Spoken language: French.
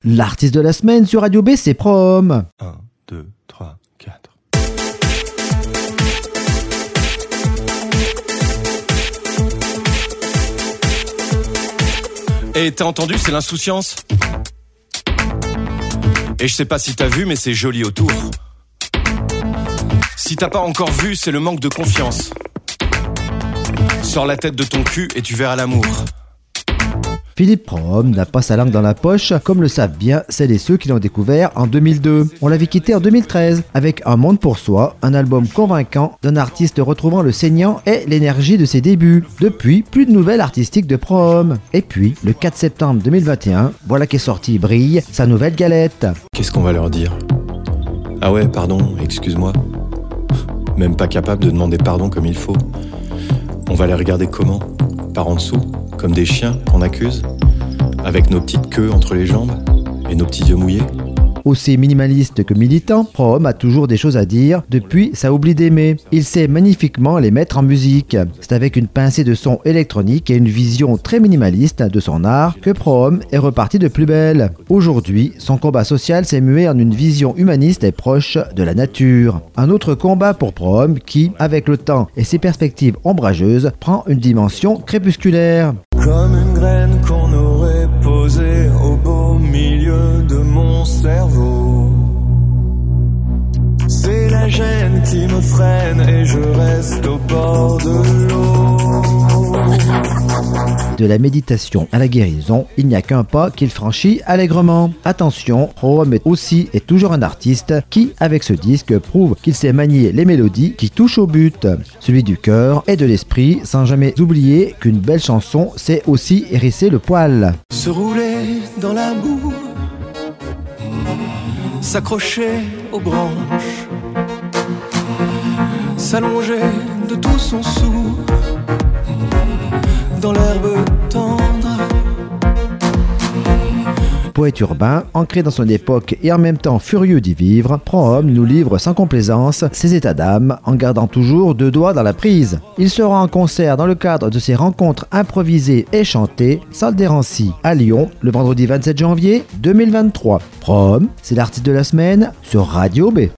L'artiste de la semaine sur Radio B, c'est Prom. 1, 2, 3, 4. Et t'as entendu, c'est l'insouciance. Et je sais pas si t'as vu, mais c'est joli autour. Si t'as pas encore vu, c'est le manque de confiance. Sors la tête de ton cul et tu verras l'amour. Philippe Prom n'a pas sa langue dans la poche, comme le savent bien celles et ceux qui l'ont découvert en 2002. On l'avait quitté en 2013, avec Un monde pour soi, un album convaincant d'un artiste retrouvant le saignant et l'énergie de ses débuts. Depuis, plus de nouvelles artistiques de Prom. Et puis, le 4 septembre 2021, voilà qu'est sorti Brille, sa nouvelle galette. Qu'est-ce qu'on va leur dire ? Ah ouais, pardon, excuse-moi. Même pas capable de demander pardon comme il faut. On va les regarder comment ? Par en dessous ? Comme des chiens qu'on accuse, avec nos petites queues entre les jambes et nos petits yeux mouillés. Aussi minimaliste que militant, Prom a toujours des choses à dire depuis sa Oubli d'aimer. Il sait magnifiquement les mettre en musique. C'est avec une pincée de son électronique et une vision très minimaliste de son art que Prom est reparti de plus belle. Aujourd'hui, son combat social s'est mué en une vision humaniste et proche de la nature. Un autre combat pour Prom qui, avec le temps et ses perspectives ombrageuses, prend une dimension crépusculaire. Comme une graine qu'on aurait posée au beau milieu de mon cerveau. C'est la gêne qui me freine et je reste au bord de l'eau. De la méditation à la guérison, il n'y a qu'un pas qu'il franchit allègrement. Attention, Prom est aussi et toujours un artiste qui, avec ce disque, prouve qu'il sait manier les mélodies qui touchent au but. Celui du cœur et de l'esprit, sans jamais oublier qu'une belle chanson sait aussi hérisser le poil. Se rouler dans la boue, s'accrocher aux branches, s'allonger de tout son sou dans l'herbe tendre. Poète urbain, ancré dans son époque et en même temps furieux d'y vivre, Prom nous livre sans complaisance ses états d'âme en gardant toujours deux doigts dans la prise. Il sera en concert dans le cadre de ses rencontres improvisées et chantées, salle des Rancy à Lyon, le vendredi 27 janvier 2023. Prom, c'est l'artiste de la semaine sur Radio B.